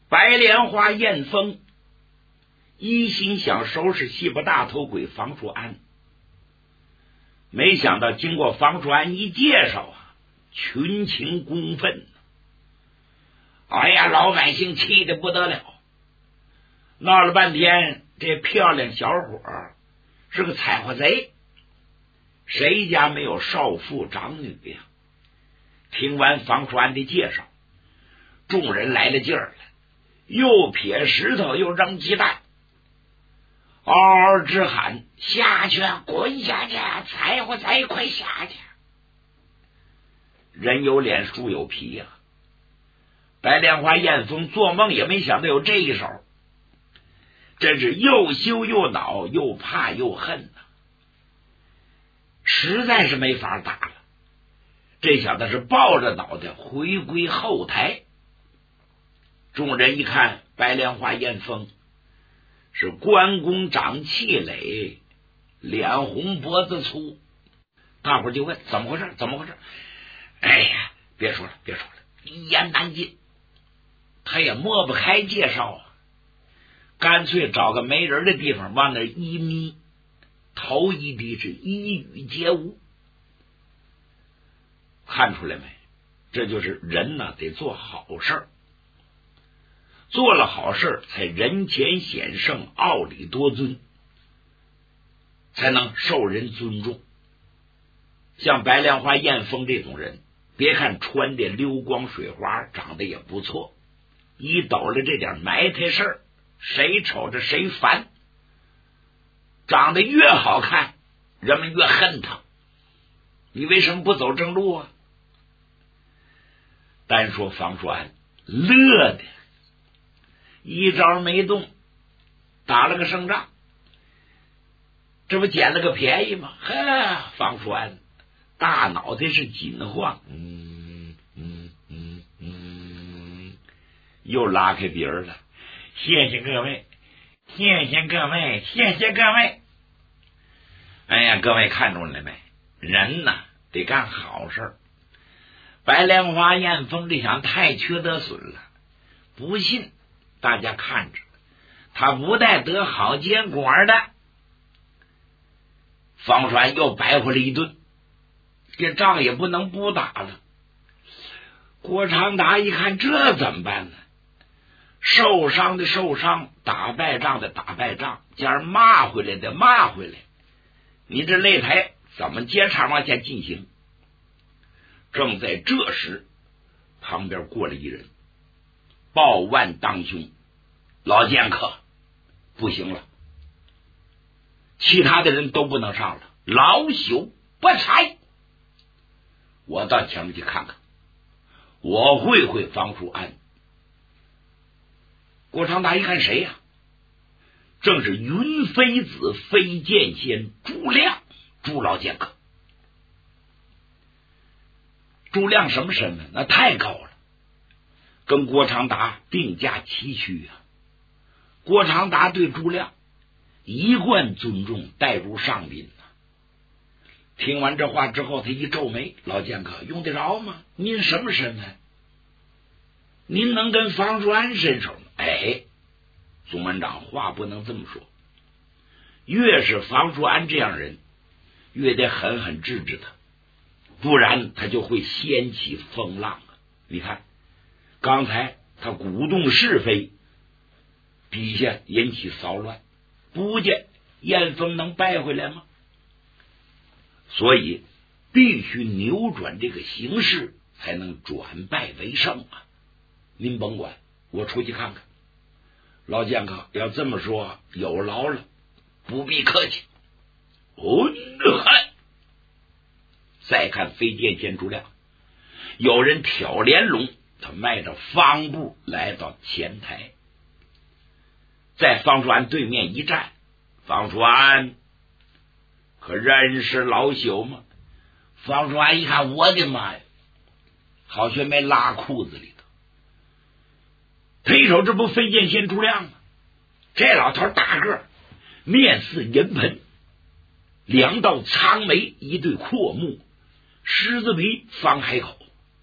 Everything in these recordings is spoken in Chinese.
白莲花燕峰一心想收拾西部大头鬼房叔安，没想到经过房叔安一介绍啊，群情公愤。哎呀，老百姓气得不得了，闹了半天，这漂亮小伙是个采花贼，谁家没有少妇长女呀？听完房叔安的介绍，众人来了劲儿了，又撇石头又扔鸡蛋，嗷嗷直喊：下去，滚下去！采花贼，快下去！人有脸，树有皮呀！白莲花燕峰做梦也没想到有这一手，真是又羞又恼，又怕又恨呐！实在是没法打了，这小子是抱着脑袋回归后台。众人一看，白莲花燕峰是关公长气垒，脸红脖子粗，大伙就问怎么回事？怎么回事？哎呀，别说了，一言难尽。他也抹不开介绍啊，干脆找个没人的地方往那一眯，头一低是一语皆无。看出来没？这就是人呢，得做好事，做了好事才人前显圣，傲礼多尊，才能受人尊重。像白莲花燕峰这种人，别看穿的溜光水花，长得也不错，一抖了这点埋汰事儿，谁瞅着谁烦。长得越好看，人们越恨他。你为什么不走正路啊？单说房叔安乐的一招没动，打了个胜仗，这不捡了个便宜吗？呵，房叔安大脑袋是紧晃，又拉开鼻儿了。谢谢各位，谢谢各位，谢谢各位。哎呀，各位看出来没？人呐，得干好事。白莲花燕峰这想太缺德损了，不信大家看着，他不带得好结果的。方传又白活了一顿，这仗也不能不打了。郭长达一看，这怎么办呢？受伤的受伤，打败仗的打败仗，加上骂回来的骂回来，你这擂台怎么接茬往下进行？正在这时，旁边过来一人，抱腕当胸：老剑客，不行了，其他的人都不能上了，老朽不才。我到前面去看看，我会会方叔安。郭长达一看谁呀？正是云飞子飞剑仙朱亮，朱老剑客。朱亮什么身份？那太高了，跟郭长达并驾齐驱啊！郭长达对朱亮一贯尊重，待如上宾啊。听完这话之后，他一皱眉：老剑客用得着吗？您什么身份？您能跟方叔安伸手吗？哎，总门长话不能这么说，越是方叔安这样人，越得狠狠治治他，不然他就会掀起风浪啊！你看，刚才他鼓动是非，底下引起骚乱，不见燕峰能败回来吗？所以必须扭转这个形势，才能转败为胜啊！您甭管，我出去看看。老剑客要这么说，有劳了，不必客气。再看飞剑仙朱亮，有人挑帘笼，他迈着方步来到前台，在方叔安对面一站。方叔安可认识老朽吗？方叔安一看，我的妈呀，好像没拉裤子里头。推手这不飞剑仙朱亮吗？这老头大个，面似银盆，两道苍眉，一对阔目，狮子鼻方开口，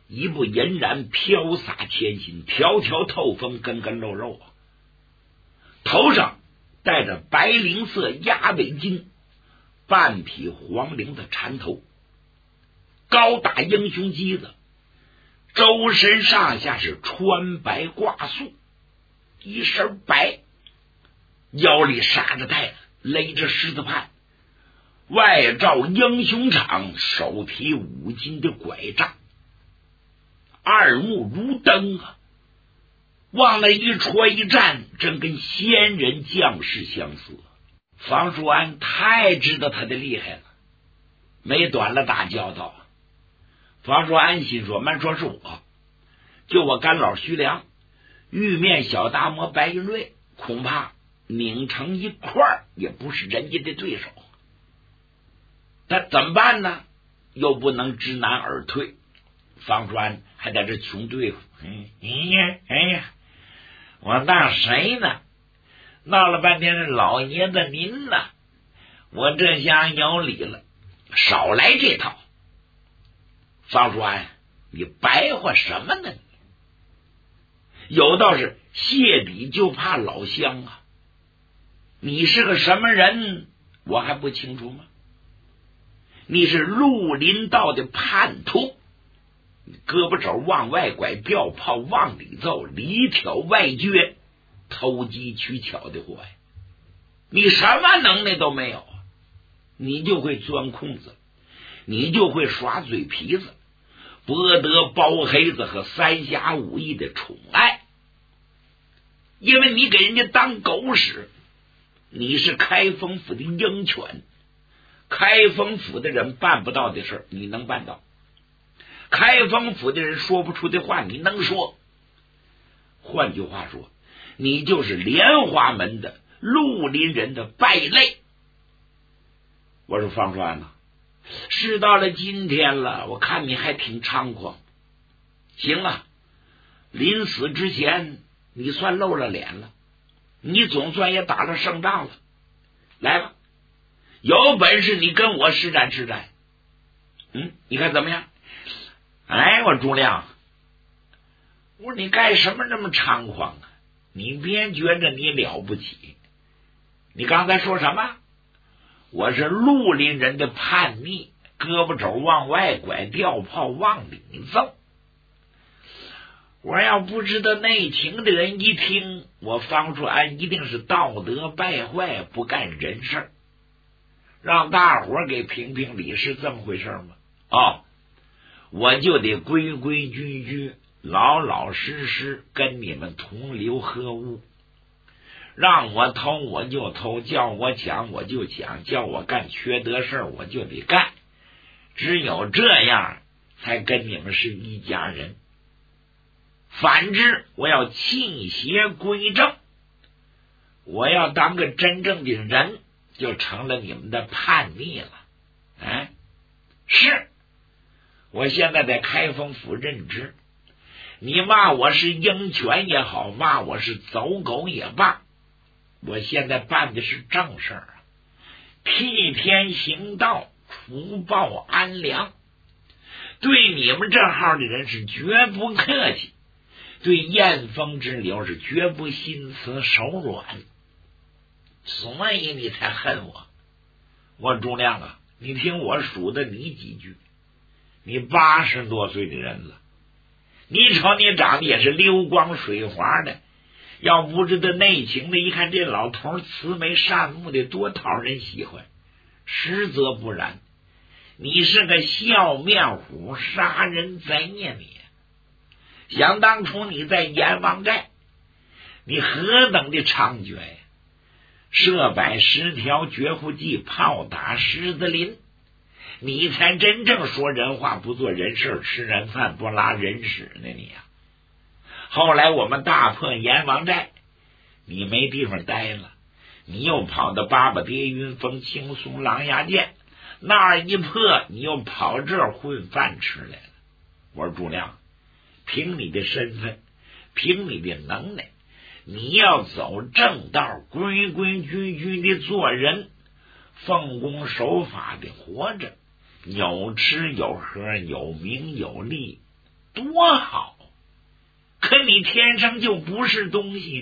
一部银髯飘洒前行，条条透风，根根肉肉啊。头上戴着白绫色鸭尾巾，半匹黄绫的缠头，高大英雄机子，周身上下是穿白挂素，一身白，腰里插着带子，勒着狮子畔，外罩英雄氅，手提5斤的拐杖，二目如灯啊，往那一戳一站，真跟仙人将士相似。房叔安太知道他的厉害了，没短了打交道。房叔安心说，慢说是我，就我干老徐良，玉面小达摩白云瑞，恐怕拧成一块也不是人家的对手。但怎么办呢？又不能知难而退。房叔安还在这穷对付，哎呀，我当谁呢？闹了半天是老爷子您呢，我这下有理了，少来这套。房叔安，你白话什么呢？有道是谢笔就怕老乡啊，你是个什么人我还不清楚吗？你是绿林道的叛徒，胳膊肘往外拐，吊炮往里揍，里挑外撅，偷机取巧的货呀！你什么能耐都没有，你就会钻空子，你就会耍嘴皮子，博得包黑子和三侠五义的宠爱，因为你给人家当狗使。你是开封府的鹰犬，开封府的人办不到的事你能办到，开封府的人说不出的话你能说。换句话说，你就是莲花门的绿林人的败类。我说方川呐，事到了今天了，我看你还挺猖狂。行啊，临死之前你算露了脸了，你总算也打了胜仗了。来吧，有本事你跟我施展施展。你看怎么样？哎，我朱亮，我说你干什么这么猖狂啊？你别觉着你了不起。你刚才说什么？我是绿林人的叛逆，胳膊肘往外拐，吊炮往里揍。我要不知道内情的人一听，我方叔安一定是道德败坏，不干人事。让大伙给评评理，是这么回事吗？我就得规规矩矩，老老实实跟你们同流合污。让我偷我就偷，叫我抢我就抢，叫我干缺德事我就得干。只有这样才跟你们是一家人。反之，我要弃邪归正，我要当个真正的人，就成了你们的叛逆了。是我现在在开封府任职，你骂我是鹰犬也好，骂我是走狗也罢，我现在办的是正事儿，替天行道，除暴安良。对你们这号的人是绝不客气，对燕风之流是绝不心慈手软，所以你才恨我。我朱亮啊，你听我数的你几句，你80多岁的人了，你瞅你长得也是溜光水滑的，要不知道内情的，一看这老头慈眉善目的，多讨人喜欢。实则不然，你是个笑面虎，杀人贼呀你！想当初你在阎王寨，你何等的猖獗呀！设摆10条绝户计，炮打狮子林，你才真正说人话不做人事，吃人饭不拉人屎呢你呀！后来我们大破阎王寨，你没地方待了，你又跑到八八叠云峰青松狼牙涧，那儿一破，你又跑这儿混饭吃来了。我说朱亮，凭你的身份，凭你的能耐，你要走正道，规规矩矩的做人，奉公守法的活着，有吃有喝，有名有利， 多好，可你天生就不是东西，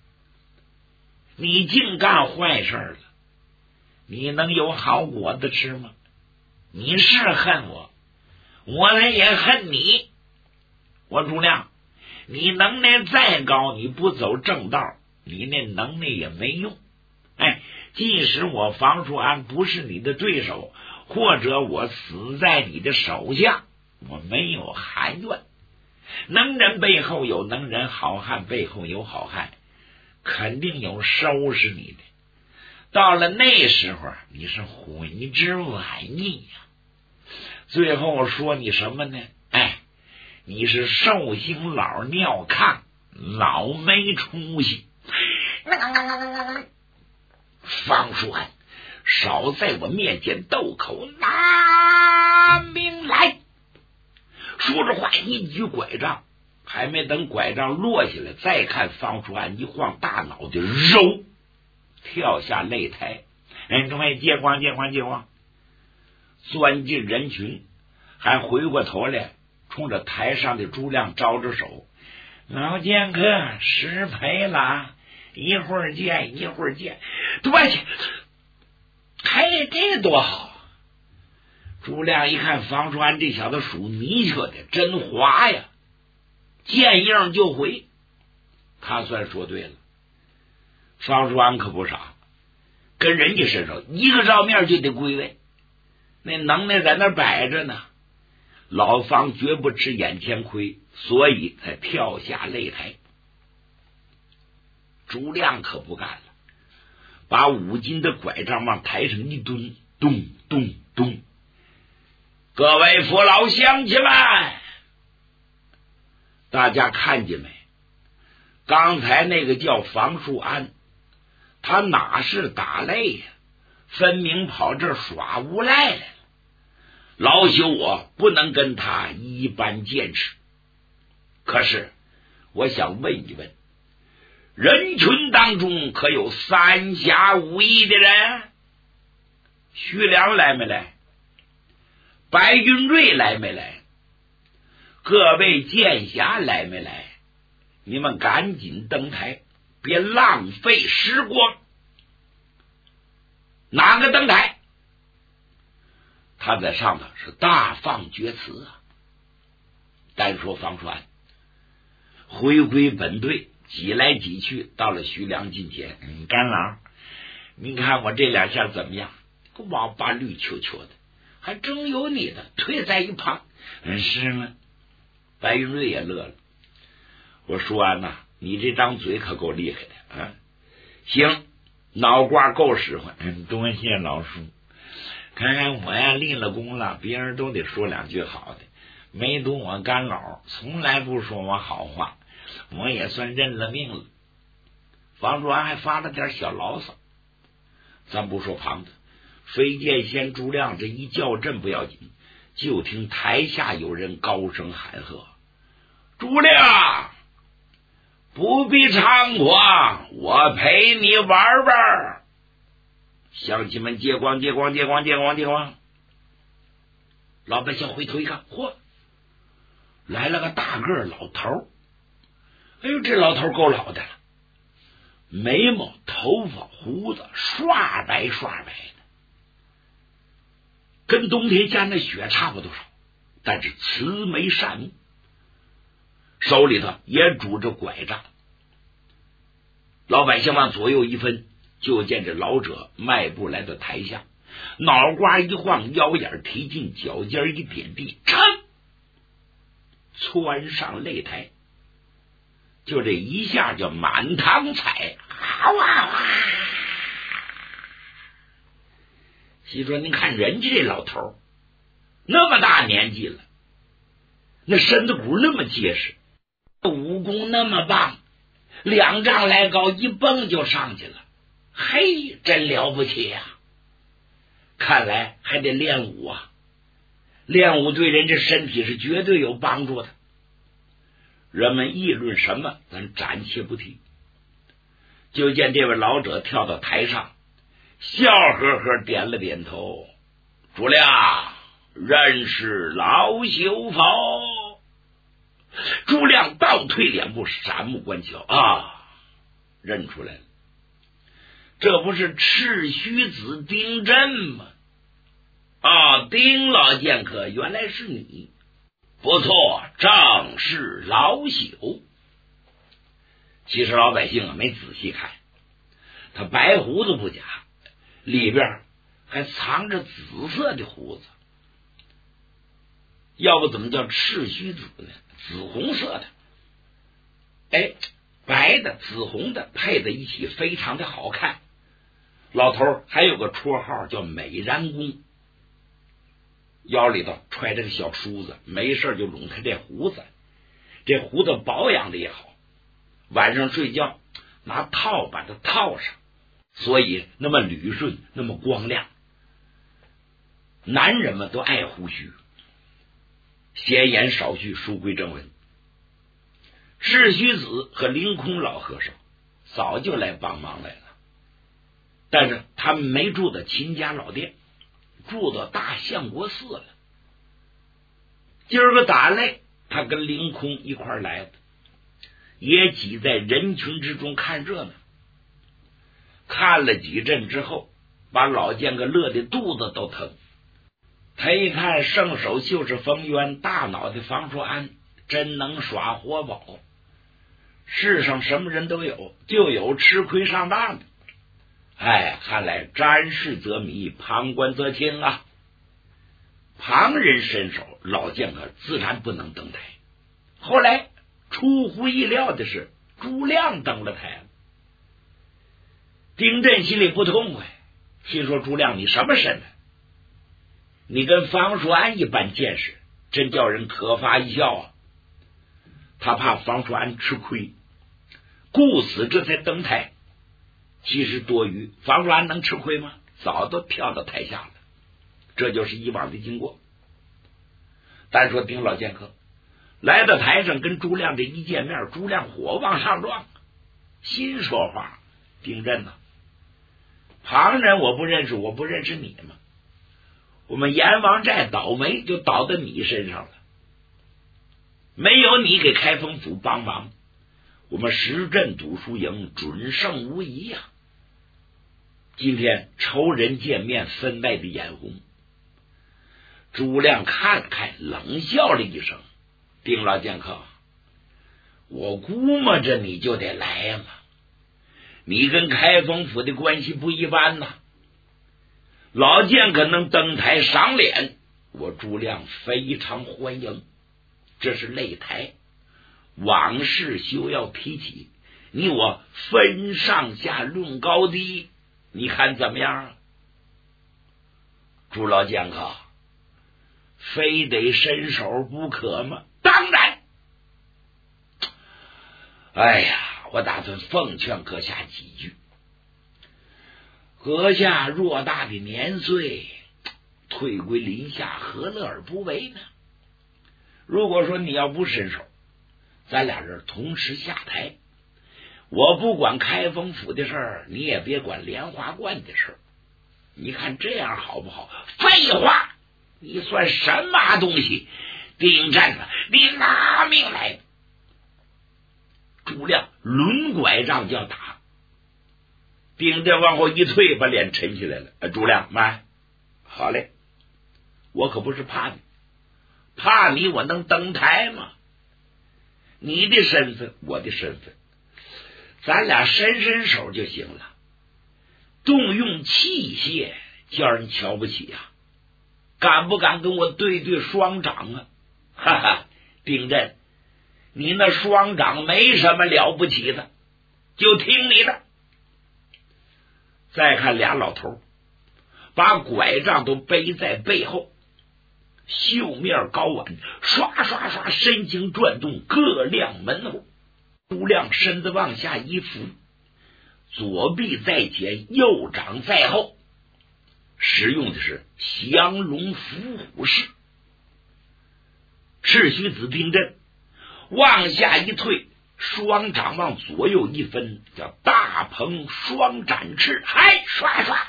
你净干坏事了，你能有好果子吃吗？你是恨我，我呢也恨你。我朱亮，你能耐再高，你不走正道，你那能耐也没用。即使我房叔安不是你的对手，或者我死在你的手下，我没有含怨。能人背后有能人，好汉背后有好汉，肯定有收拾你的。到了那时候，你是悔之晚矣呀。最后说你什么呢？你是寿星老尿炕，老没出息。方叔安，少在我面前斗口，拿命来！说着话，一举拐杖，还没等拐杖落下来，再看方叔安一晃大脑袋，揉跳下擂台。各位借光，钻进人群，还回过头来冲着台上的朱亮招着手：“老剑客失陪了，一会儿见。”对去，这多好！朱亮一看方叔安这小子属泥鳅的，真滑呀，见应就回。他算说对了，方叔安可不傻，跟人家身上一个照面就得归位，那能耐在那摆着呢。老方绝不吃眼前亏，所以才跳下擂台。朱亮可不干了，把5斤的拐杖往台上一蹲，咚咚咚！各位父老乡亲们，大家看见没？刚才那个叫房树安，他哪是打擂呀，分明跑这儿耍无赖来了。老朽我不能跟他一般见识，可是我想问一问，人群当中可有3侠5义的人？徐良来没来？白云瑞来没来？各位剑侠来没来？你们赶紧登台，别浪费时光。哪个登台？他在上头是大放厥词啊！单说方川回归本队，挤来挤去，到了徐良近前。干老，你看我这2下怎么样？个王八绿球球的，还真有你的，退在一旁。是吗？白云瑞也乐了。我说完呐，你这张嘴可够厉害的啊！行，脑瓜够使唤。多谢老叔。看看我呀，立了功了，别人都得说2句好的。没读我干老从来不说我好话，我也算认了命了。房主安还发了点小牢骚，咱不说旁的，飞剑仙朱亮这一叫阵不要紧，就听台下有人高声喊喝：“朱亮，不必猖狂，我陪你玩玩。”乡亲们接光！老百姓回头一看，嚯，来了个大个老头。哎呦，这老头够老的了，眉毛、头发、胡子刷白的，跟冬天家那雪差不多少，但是慈眉善目，手里头也拄着拐杖。老百姓往左右一分，就见这老者迈步来到台下，脑瓜一晃，腰眼提进，脚尖一点地，噌，窜上擂台。就这一下就满堂彩，西说您看人家这老头那么大年纪了，那身子骨那么结实，武功那么棒，2丈来高，一蹦就上去了。嘿，真了不起呀！看来还得练武啊，练武对人这身体是绝对有帮助的。人们议论什么，咱暂且不提。就见这位老者跳到台上，笑呵呵点了点头：“朱亮，认识老朽否？” 朱亮倒退2步，闪目观瞧啊，认出来了，这不是赤须子丁真吗？啊，丁老剑客，原来是你，不错，正是老朽。其实老百姓没仔细看，他白胡子不假，里边还藏着紫色的胡子，要不怎么叫赤须子呢？紫红色的，哎，白的紫红的配在一起非常的好看。老头还有个绰号叫美髯公，腰里头揣着个小梳子，没事就拢开这胡子，这胡子保养的也好，晚上睡觉拿套把它套上，所以那么捋顺，那么光亮。男人们都爱胡须。闲言少叙，书归正文。赤须子和凌空老和尚早就来帮忙来了，但是他们没住到秦家老店，住到大相国寺了。今儿个打来，他跟凌空一块来的，也挤在人群之中看热闹。看了几阵之后，把老剑客乐得肚子都疼。他一看圣手就是冯渊，大脑袋房叔安，真能耍活宝。世上什么人都有，就有吃亏上当的。哎，看来沾事则迷，旁观则清啊。旁人伸手，老剑客自然不能登台。后来出乎意料的是，朱亮登了台了。丁震心里不痛快，心说朱亮你什么身份？你跟房叔安一般见识，真叫人可发一笑啊！他怕房叔安吃亏，故此这才登台。其实多余，房叔安能吃亏吗？早都跳到台下了，这就是以往的经过。单说丁老剑客来到台上，跟朱亮这一见面，朱亮火往上撞，心说话：丁震呐，旁人我不认识，我不认识你吗？我们阎王寨倒霉就倒在你身上了，没有你给开封府帮忙，我们石镇赌输赢准胜无疑呀。今天仇人见面，分外的眼红。朱亮看了看，冷笑了一声：丁老剑客，我估摸着你就得来了，你跟开封府的关系不一般呐。老剑客能登台赏脸，我朱亮非常欢迎。这是擂台，往事休要提起，你我分上下论高低，你看怎么样？朱老剑客，非得伸手不可吗？当然。哎呀，我打算奉劝阁下几句。阁下偌大的年岁，退归林下，何乐而不为呢？如果说你要不伸手，咱俩人同时下台，我不管开封府的事儿，你也别管莲花观的事儿，你看这样好不好？废话，你算什么东西？丁震啊，你拿命来！朱亮抡拐杖就要打，丁震往后一退，把脸沉起来了。朱亮，慢，好嘞，我可不是怕你，怕你我能登台吗？你的身份，我的身份，咱俩伸手就行了。动用器械，叫人瞧不起呀、敢不敢跟我对对双掌啊？哈哈，丁震，你那双掌没什么了不起的，就听你的。再看俩老头把拐杖都背在背后，袖面高挽，刷刷刷，身形转动，各亮门后。朱亮身子往下一伏，左臂在前，右掌在后，使用的是降龙伏虎式。赤须子丁震往下一退，双掌往左右一分，叫大鹏双展翅，嗨，刷刷，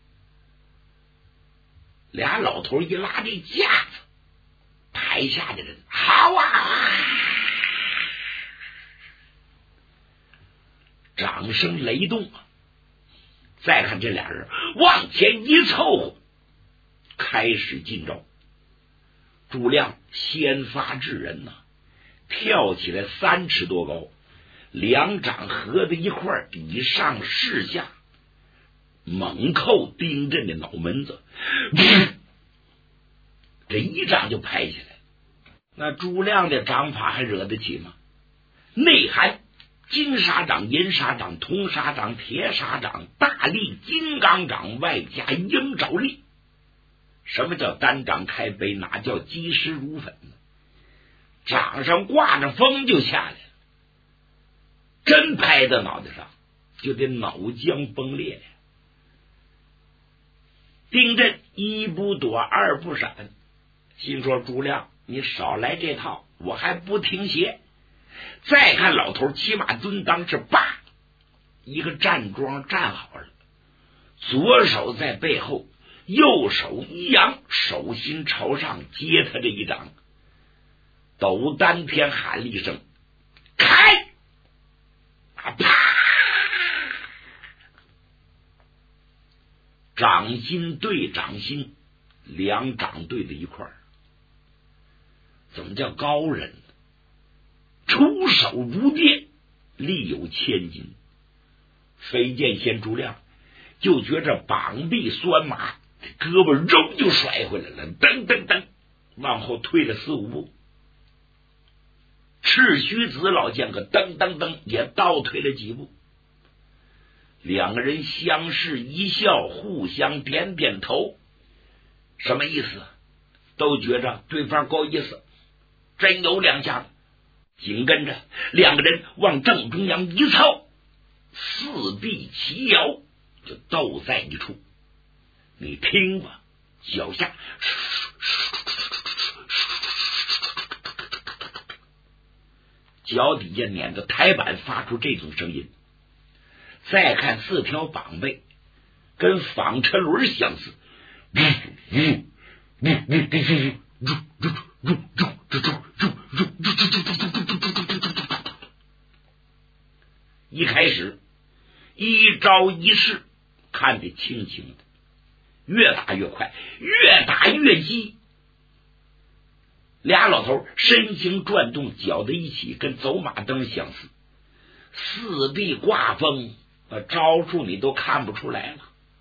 俩老头一拉这架子，台下的人好啊， 掌声雷动啊！再看这俩人往前一凑合，开始进招。朱亮先发制人呐，跳起来3尺多高，两掌合在一块，以上势下猛扣丁震的脑门子，这一掌就拍起来。那朱亮的掌法还惹得起吗？内含金沙掌、银沙掌、铜沙掌、铁沙掌、大力金刚掌，外加鹰爪力。什么叫单掌开杯？哪叫击石如粉呢？掌上挂着风就下来了，真拍到脑袋上就得脑浆崩裂呀！丁震一不躲二不闪，心说朱亮你少来这套，我还不停歇。再看老头骑马蹲裆，是叭一个站桩站好了，左手在背后，右手一扬，手心朝上接他这一掌，抖丹田喊了一声开，啪，掌心对掌心，两掌对在一块儿。怎么叫高人？出手如电，力有千斤。飞剑仙朱亮就觉着膀臂酸麻，胳膊肉就甩回来了，噔噔噔往后退了4、5步。赤须子老剑客噔噔噔也倒退了几步。两个人相视一笑，互相点点头，什么意思？都觉着对方够意思，真有两下子。紧跟着两个人往正中央一凑，四臂齐摇，就斗在一处。你听吧，脚下脚底下碾着台板发出这种声音。再看4条膀背跟纺车轮相似，一开始一招一式看得轻轻的，越打越快，越打越急。俩老头身形转动，搅在一起，跟走马灯相似，四臂挂风，招数你都看不出来了。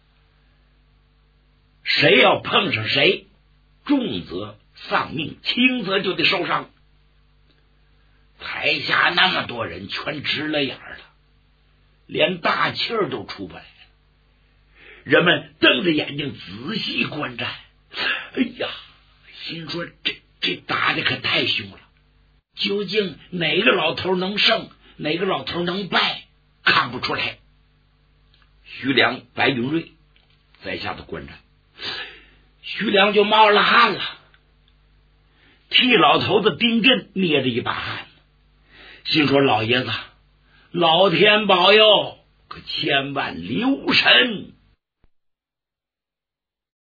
谁要碰上谁，重则丧命，轻则就得受伤。台下那么多人全直了眼了，连大气儿都出不来了。人们瞪着眼睛仔细观战，哎呀，心说这打的可太凶了，究竟哪个老头能胜，哪个老头能败，看不出来。徐良、白云瑞在下头观战，徐良就冒了汗了，替老头子丁震捏着一把汗，心说老爷子，老天保佑，可千万留神